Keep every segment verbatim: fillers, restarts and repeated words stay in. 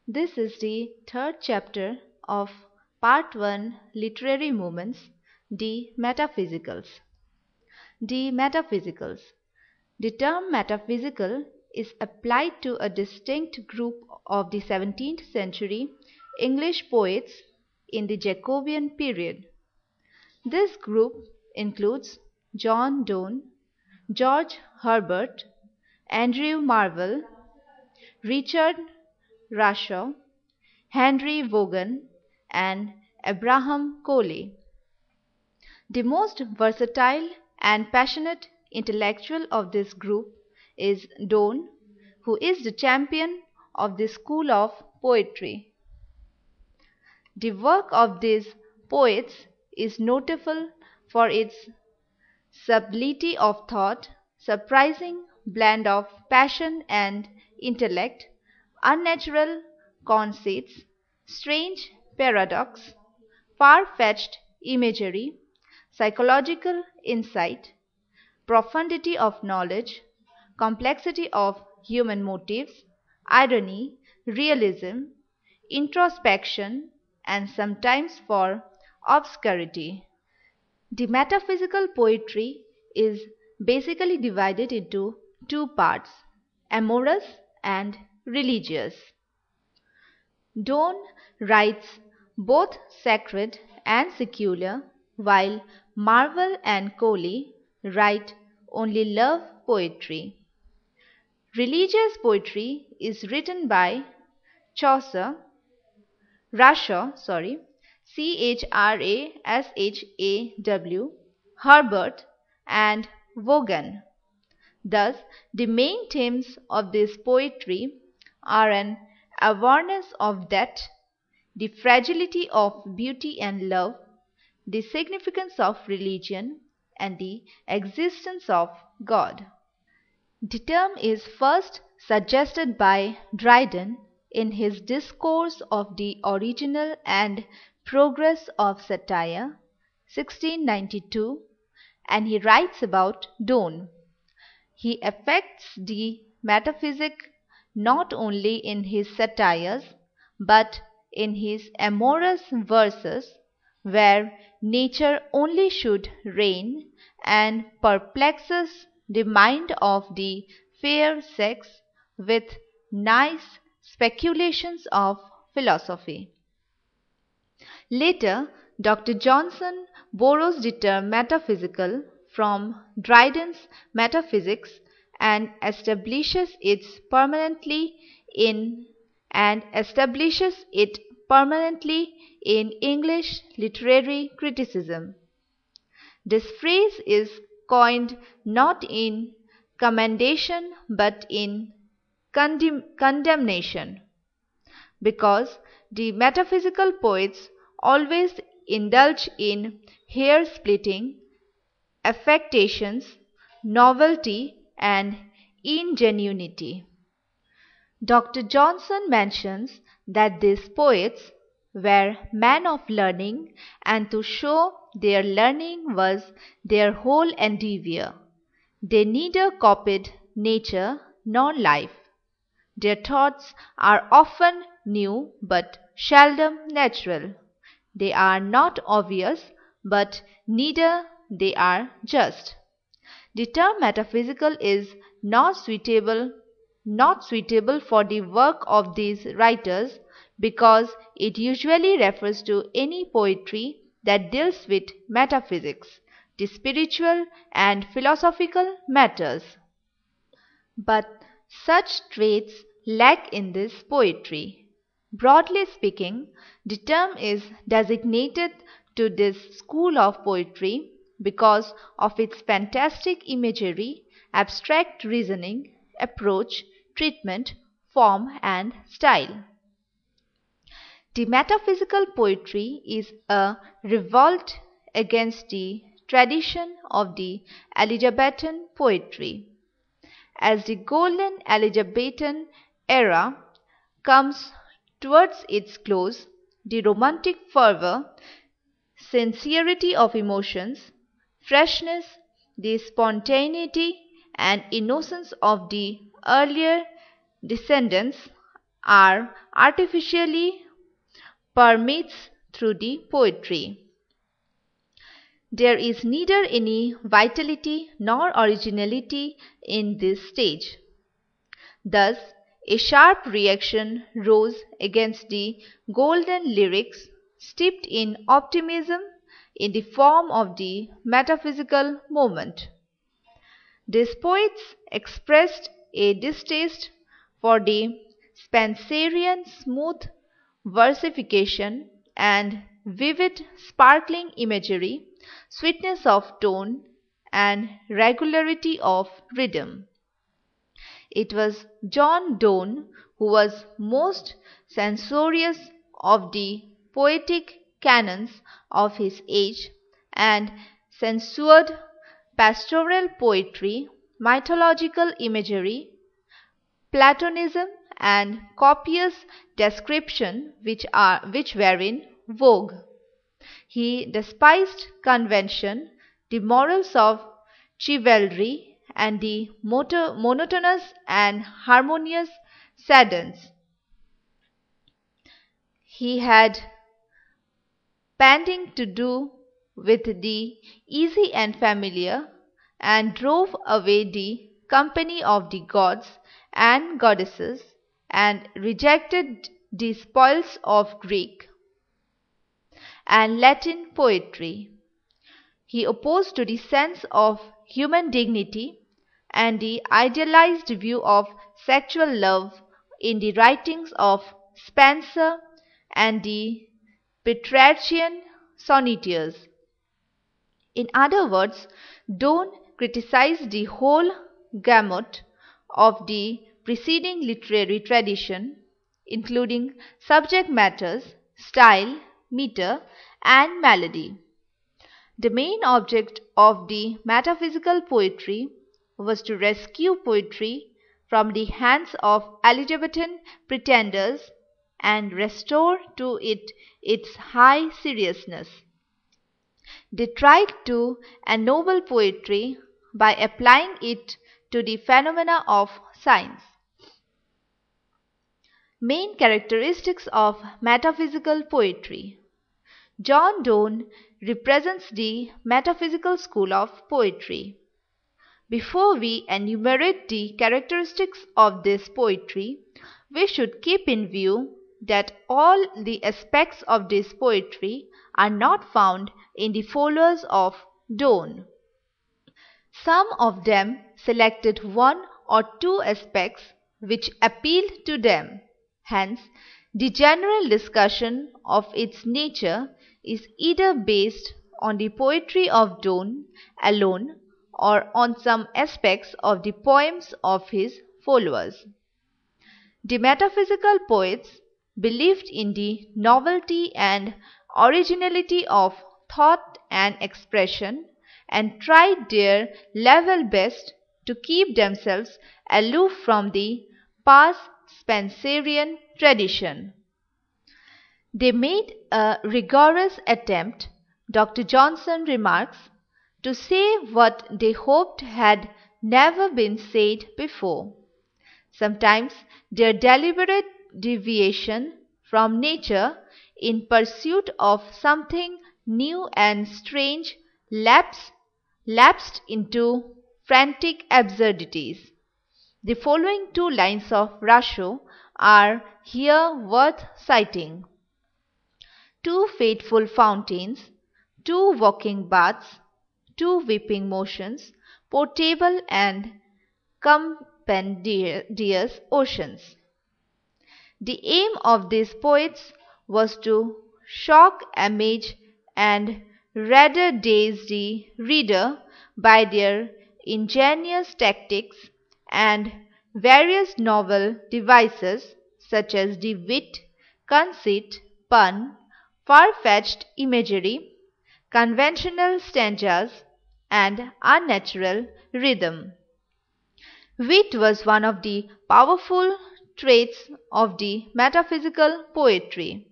This is the third chapter of Part one Literary Movements, the Metaphysicals. The Metaphysicals. The term metaphysical is applied to a distinct group of the seventeenth century English poets in the Jacobean period. This group includes John Donne, George Herbert, Andrew Marvell, Richard Rashaw, Henry Vaughan, and Abraham Cowley. The most versatile and passionate intellectual of this group is Donne, who is the champion of this school of poetry. The work of these poets is notable for its subtlety of thought, surprising blend of passion and intellect, unnatural conceits, strange paradox, far-fetched imagery, psychological insight, profundity of knowledge, complexity of human motives, irony, realism, introspection, and sometimes for obscurity. The metaphysical poetry is basically divided into two parts, amorous and religious. Donne writes both sacred and secular, while Marvell and Cowley write only love poetry. Religious poetry is written by Chaucer, Rashaw, sorry, C H R A S H A W, Herbert, and Vaughan. Thus, the main themes of this poetry are an awareness of death, the fragility of beauty and love, the significance of religion, and the existence of God. The term is first suggested by Dryden in his Discourse of the Original and Progress of Satire, sixteen ninety-two, and he writes about Donne. He affects the metaphysic not only in his satires, but in his amorous verses, where nature only should reign, and perplexes the mind of the fair sex with nice speculations of philosophy. Later, Doctor Johnson borrows the term metaphysical from Dryden's Metaphysics and establishes it permanently in and establishes it permanently in English literary criticism. This phrase is coined not in commendation but in condemn condemnation, because the metaphysical poets always indulge in hair-splitting affectations, novelty, and ingenuity. Doctor Johnson mentions that these poets were men of learning, and to show their learning was their whole endeavour. They neither copied nature nor life. Their thoughts are often new but seldom natural. They are not obvious, but neither they are just. The term metaphysical is not suitable not suitable for the work of these writers because it usually refers to any poetry that deals with metaphysics, the spiritual and philosophical matters. But such traits lack in this poetry. Broadly speaking, the term is designated to this school of poetry because of its fantastic imagery, abstract reasoning, approach, treatment, form, and style. The metaphysical poetry is a revolt against the tradition of the Elizabethan poetry. As the golden Elizabethan era comes towards its close, the romantic fervor, sincerity of emotions, freshness, the spontaneity and innocence of the earlier descendants are artificially permeates through the poetry. There is neither any vitality nor originality in this stage. Thus, a sharp reaction rose against the golden lyrics steeped in optimism in the form of the metaphysical moment. These poets expressed a distaste for the Spenserian smooth versification and vivid, sparkling imagery, sweetness of tone, and regularity of rhythm. It was John Donne who was most censorious of the poetic canons of his age and censured pastoral poetry, mythological imagery, Platonism, and copious description which are which were in vogue. He despised convention, the morals of chivalry, and the moto- monotonous and harmonious cadence. He had panting to do with the easy and familiar, and drove away the company of the gods and goddesses, and rejected the spoils of Greek and Latin poetry. He opposed to the sense of human dignity and the idealized view of sexual love in the writings of Spenser and the Petrarchian sonneteers. In other words, Donne criticized the whole gamut of the preceding literary tradition, including subject matters, style, meter, and melody. The main object of the metaphysical poetry was to rescue poetry from the hands of Elizabethan pretenders and restore to it its high seriousness. They tried to ennoble poetry by applying it to the phenomena of science. Main characteristics of metaphysical poetry. John Donne represents the metaphysical school of poetry. Before we enumerate the characteristics of this poetry, we should keep in view that all the aspects of this poetry are not found in the followers of Donne. Some of them selected one or two aspects which appealed to them. Hence, the general discussion of its nature is either based on the poetry of Donne alone or on some aspects of the poems of his followers. The metaphysical poets believed in the novelty and originality of thought and expression and tried their level best to keep themselves aloof from the past Spenserian tradition. They made a rigorous attempt, Doctor Johnson remarks, to say what they hoped had never been said before. Sometimes their deliberate deviation from nature in pursuit of something new and strange lapsed, lapsed into frantic absurdities. The following two lines of Rasho are here worth citing. Two fateful fountains, two walking baths, two weeping motions, portable and compendious oceans. The aim of these poets was to shock, amaze, and rather daze the reader by their ingenious tactics and various novel devices such as the wit, conceit, pun, far-fetched imagery, conventional stanzas, and unnatural rhythm. Wit was one of the powerful traits of the metaphysical poetry.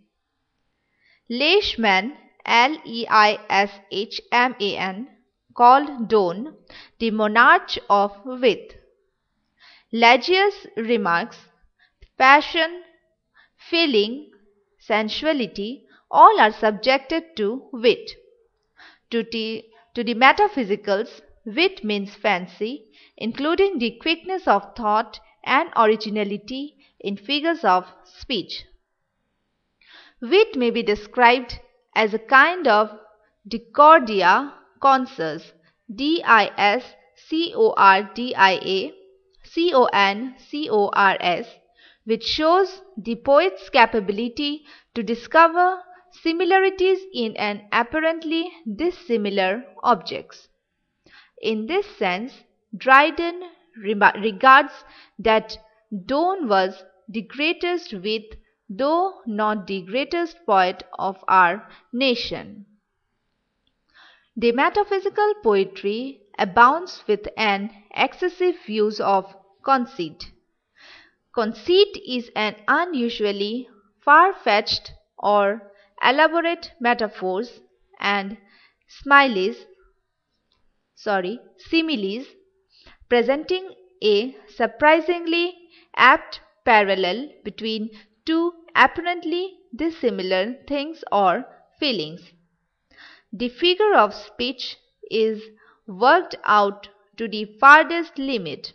Leishman, L E I S H M A N, called Donne the monarch of wit. Lagius remarks, passion, feeling, sensuality, all are subjected to wit. To the, to the metaphysicals, wit means fancy, including the quickness of thought and originality in figures of speech. Wit may be described as a kind of discordia consus, D I S C O R D I A C O N C O R S, which shows the poet's capability to discover similarities in an apparently dissimilar objects. In this sense, Dryden regards that Donne was the greatest wit, though not the greatest poet of our nation. The metaphysical poetry abounds with an excessive use of conceit. Conceit is an unusually far-fetched or elaborate metaphors and similes, sorry, similes, presenting a surprisingly apt parallel between two apparently dissimilar things or feelings. The figure of speech is worked out to the farthest limit.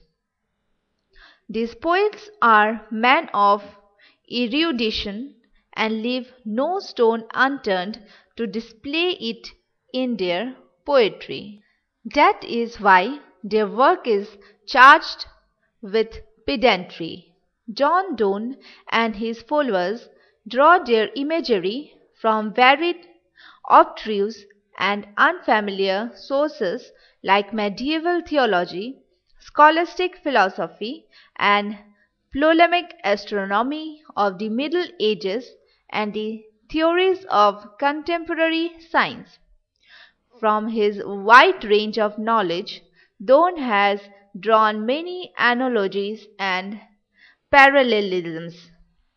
These poets are men of erudition and leave no stone unturned to display it in their poetry. That is why their work is charged with pedantry. John Donne and his followers draw their imagery from varied, obtruse and unfamiliar sources like medieval theology, scholastic philosophy, and Ptolemaic astronomy of the Middle Ages and the theories of contemporary science. From his wide range of knowledge, Donne has drawn many analogies and parallelisms.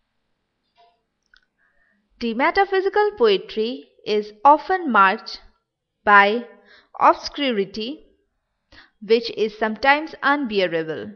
The metaphysical poetry is often marked by obscurity, which is sometimes unbearable.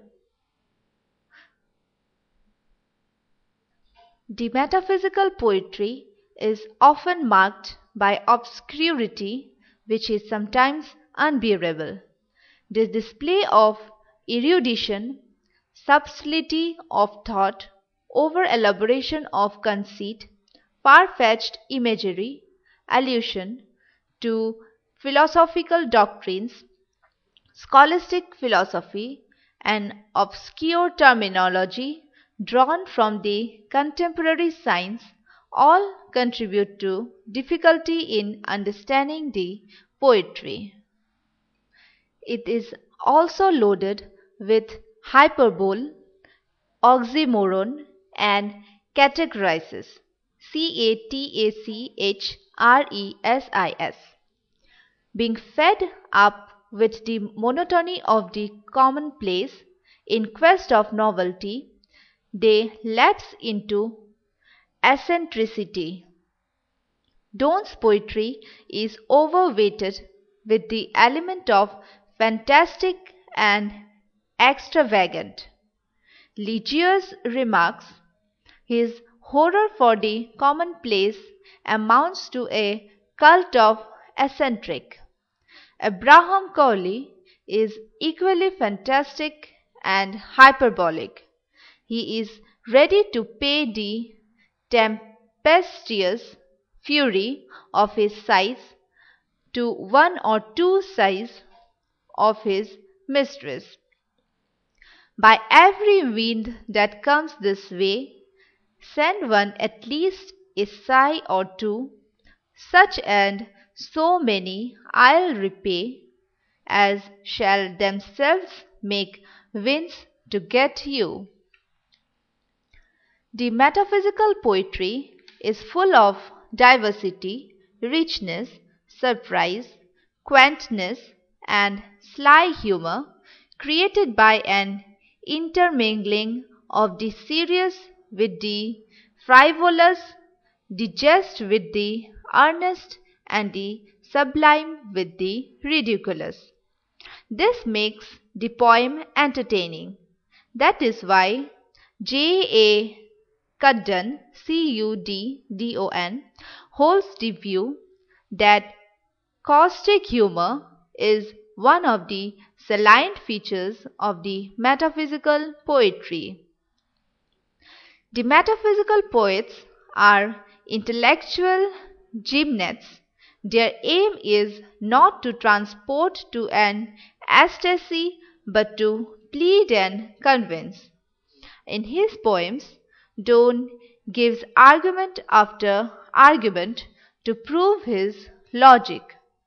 The metaphysical poetry is often marked by obscurity, which is sometimes unbearable. This display of erudition, subtlety of thought, over-elaboration of conceit, far-fetched imagery, allusion to philosophical doctrines, scholastic philosophy, and obscure terminology drawn from the contemporary science all contribute to difficulty in understanding the poetry. It is also loaded with hyperbole, oxymoron, and catechoresis, C A T A C H R E S I S. Being fed up with the monotony of the commonplace in quest of novelty, they lapse into eccentricity. Donne's poetry is overweighted with the element of fantastic and extravagant. Ligius remarks, his horror for the commonplace amounts to a cult of eccentric. Abraham Cowley is equally fantastic and hyperbolic. He is ready to pay the tempestuous fury of his sighs to one or two sighs of his mistress. By every wind that comes this way, send one at least a sigh or two, such and so many I'll repay, as shall themselves make winds to get you. The metaphysical poetry is full of diversity, richness, surprise, quaintness, and sly humor, created by an intermingling of the serious with the frivolous, the jest with the earnest, and the sublime with the ridiculous. This makes the poem entertaining. That is why J A Cudden, C U D D O N, holds the view that caustic humor is one of the salient features of the metaphysical poetry. The metaphysical poets are intellectual gymnasts. Their aim is not to transport to an ecstasy but to plead and convince. In his poems, Donne gives argument after argument to prove his logic.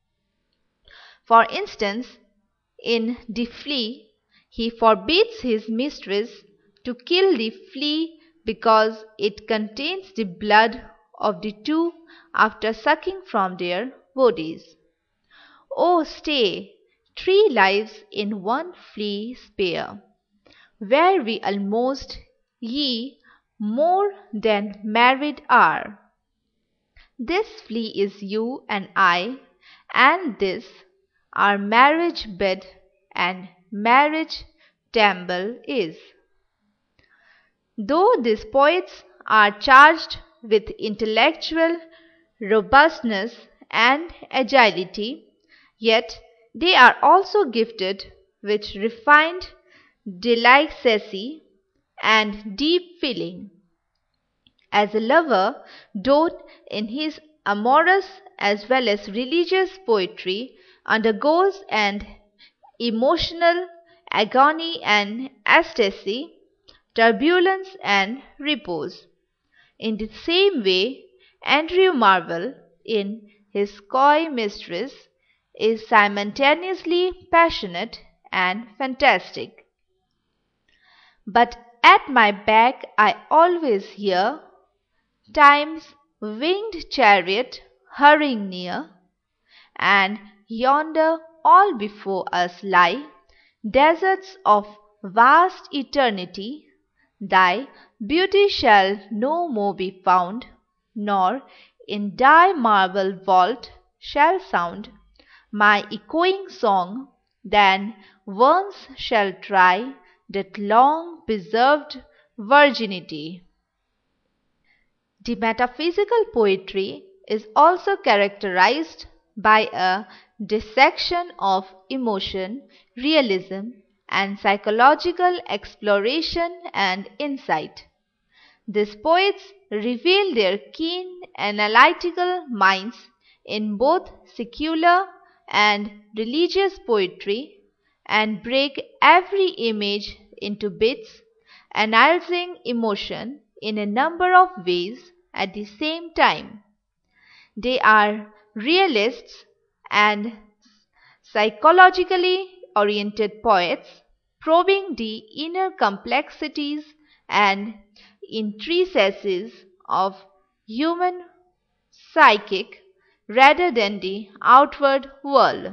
For instance, in The Flea, he forbids his mistress to kill the flea because it contains the blood of the two after sucking from their bodies. Oh, stay, three lives in one flea spare, where we almost, ye, more than married are. This flea is you and I, and this our marriage bed and marriage tambour is. Though these poets are charged with intellectual robustness and agility, yet they are also gifted with refined delicacy and deep feeling. As a lover, Donne, in his amorous as well as religious poetry, undergoes an emotional agony and ecstasy, turbulence and repose. In the same way, Andrew Marvell, in his coy mistress, is simultaneously passionate and fantastic. But at my back I always hear Time's winged chariot hurrying near, and yonder all before us lie deserts of vast eternity. Thy beauty shall no more be found, nor in thy marble vault shall sound my echoing song, than once shall try that long preserved virginity. The metaphysical poetry is also characterized by a dissection of emotion, realism, and psychological exploration and insight. These poets reveal their keen analytical minds in both secular and religious poetry and break every image into bits, analyzing emotion in a number of ways at the same time. They are realists and psychologically oriented poets, probing the inner complexities and intricacies of human psychic rather than the outward world.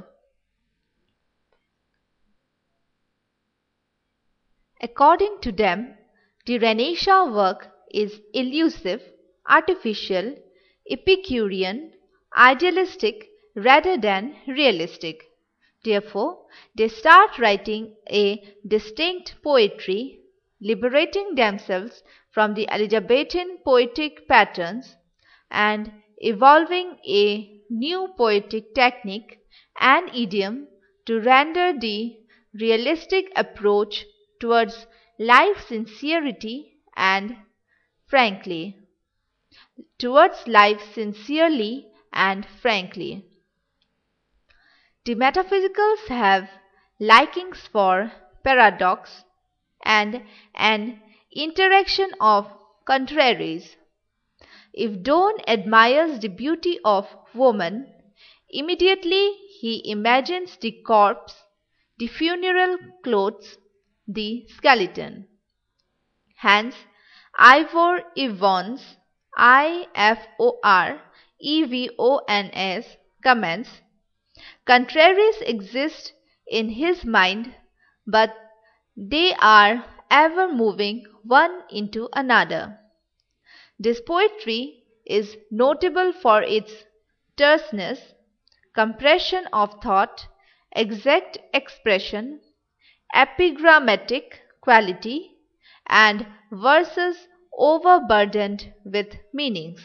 According to them, the Renaissance work is elusive, artificial, Epicurean, idealistic rather than realistic. Therefore, they start writing a distinct poetry, liberating themselves from the Elizabethan poetic patterns and evolving a new poetic technique and idiom to render the realistic approach towards life sincerity and frankly. Towards life sincerely and frankly. The metaphysicals have likings for paradox and an interaction of contraries. If Donne admires the beauty of woman, immediately he imagines the corpse, the funeral clothes, the skeleton. Hence, Ivor Evans, I F O R E V O N S, comments, contraries exist in his mind, but they are ever moving one into another. This poetry is notable for its terseness, compression of thought, exact expression, epigrammatic quality, and verses overburdened with meanings.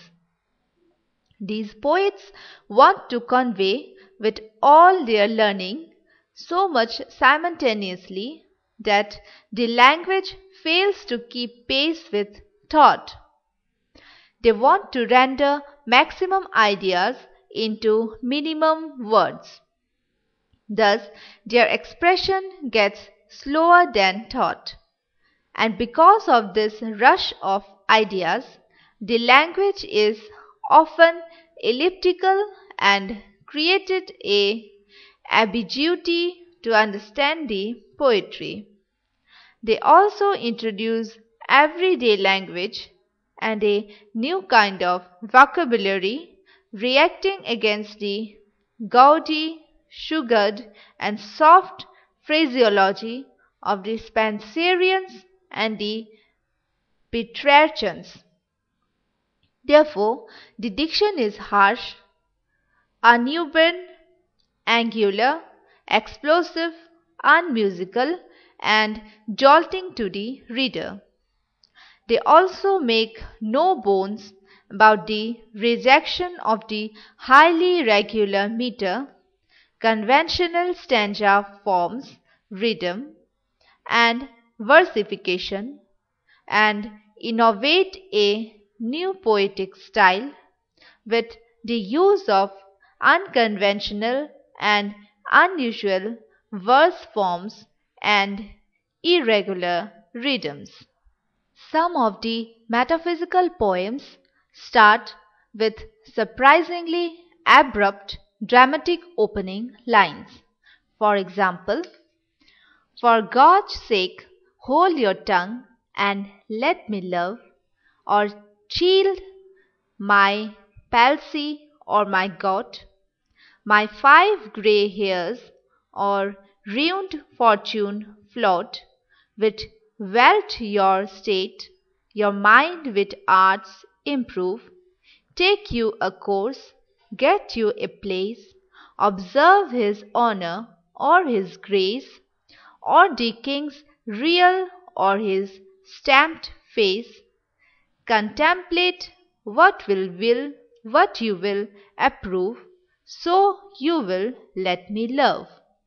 These poets want to convey with all their learning so much simultaneously that the language fails to keep pace with thought. They want to render maximum ideas into minimum words. Thus, their expression gets slower than thought. And because of this rush of ideas, the language is often elliptical and created a ambiguity to understand the poetry. They also introduce everyday language and a new kind of vocabulary reacting against the gaudy, sugared and soft phraseology of the Spenserians and the Petrarchans. Therefore, the diction is harsh, uneven, angular, explosive, unmusical, and jolting to the reader. They also make no bones about the rejection of the highly regular meter, conventional stanza forms, rhythm, and versification, and innovate a new poetic style with the use of unconventional and unusual verse forms and irregular rhythms. Some of the metaphysical poems start with surprisingly abrupt dramatic opening lines. For example, "For God's sake, hold your tongue and let me love," or "Child, my palsy or my gout, my five grey hairs or ruined fortune float, with wealth your state, your mind with arts improve, take you a course, get you a place, observe his honour or his grace, or the king's real or his stamped face, contemplate what will will, what you will approve, so you will let me love."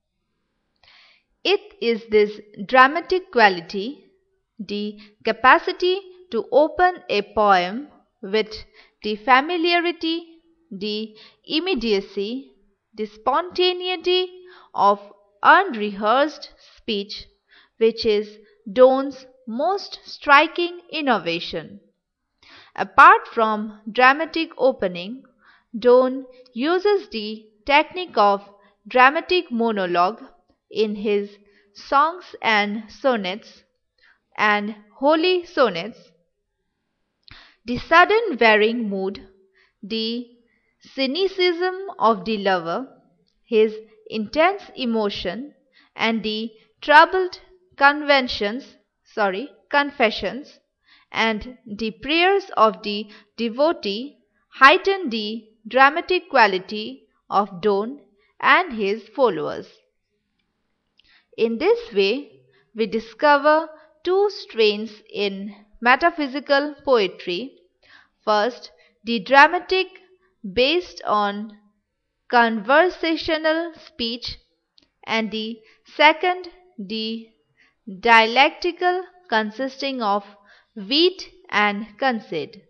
It is this dramatic quality, the capacity to open a poem with the familiarity, the immediacy, the spontaneity of unrehearsed speech, which is Donne's most striking innovation. Apart from dramatic opening, Donne uses the technique of dramatic monologue in his songs and sonnets and holy sonnets. The sudden varying mood, the cynicism of the lover, his intense emotion, and the troubled conventions, sorry, confessions, and the prayers of the devotee heighten the dramatic quality of Donne and his followers. In this way, we discover two strains in metaphysical poetry. First, the dramatic based on conversational speech, and the second, the dialectical consisting of wheat and conceit.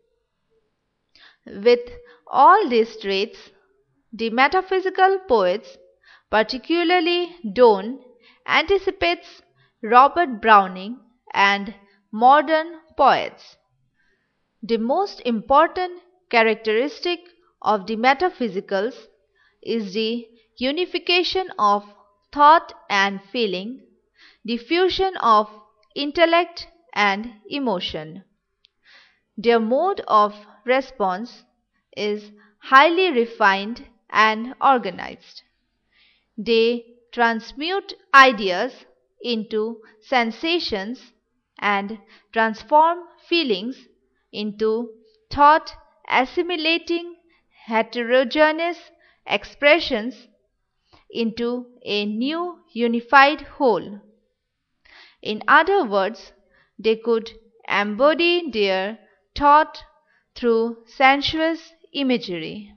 With all these traits, the metaphysical poets, particularly Donne, anticipates Robert Browning and modern poets. The most important characteristic of the metaphysicals is the unification of thought and feeling, the fusion of intellect and emotion. Their mode of response is highly refined and organized. They transmute ideas into sensations and transform feelings into thought, assimilating heterogeneous expressions into a new unified whole. In other words, they could embody their thought through sensuous imagery.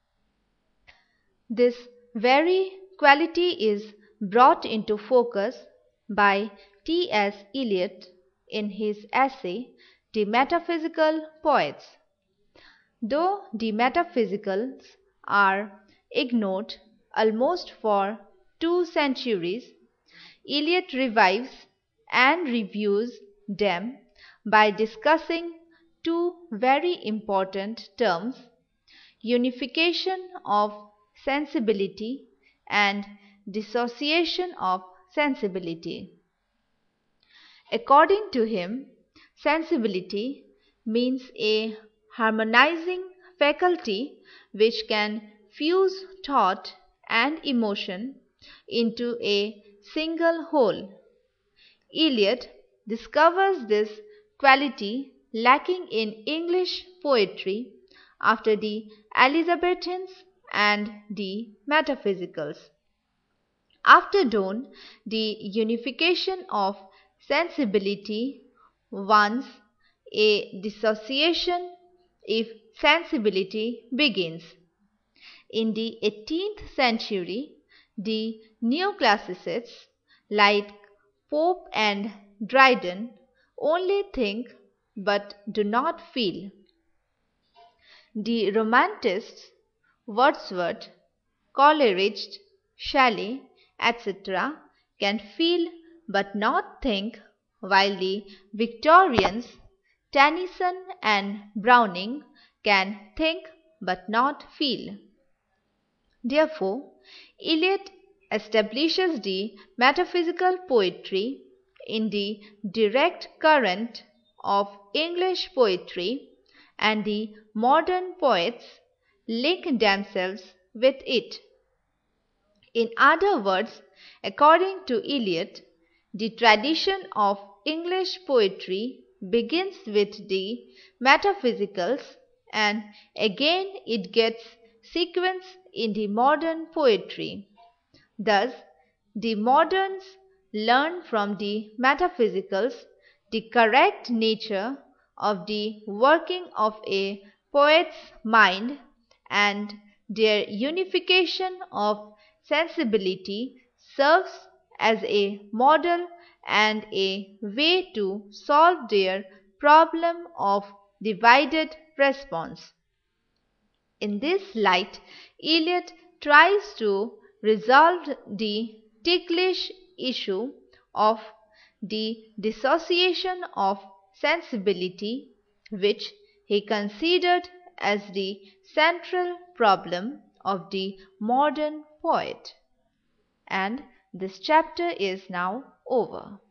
This very quality is brought into focus by T S Eliot in his essay The Metaphysical Poets. Though the metaphysicals are ignored almost for two centuries, Eliot revives and reviews them by discussing two very important terms: unification of sensibility and dissociation of sensibility. According to him, sensibility means a harmonizing faculty which can fuse thought and emotion into a single whole. Eliot discovers this quality lacking in English poetry after the Elizabethans and the metaphysicals. After Donne, the unification of sensibility wants a dissociation if sensibility begins. In the eighteenth century, the neoclassicists like Pope and Dryden only think but do not feel. The Romanticists, Wordsworth, Coleridge, Shelley, et cetera, can feel but not think, while the Victorians, Tennyson and Browning, can think but not feel. Therefore, Eliot establishes the metaphysical poetry in the direct current of English poetry, and the modern poets link themselves with it. In other words, according to Eliot, the tradition of English poetry begins with the metaphysicals, and again it gets sequence in the modern poetry. Thus, the moderns learn from the metaphysicals the correct nature of the working of a poet's mind, and their unification of sensibility serves as a model and a way to solve their problem of divided response. In this light, Eliot tries to resolve the ticklish issue of the dissociation of sensibility, which he considered as the central problem of the modern poet. And this chapter is now over.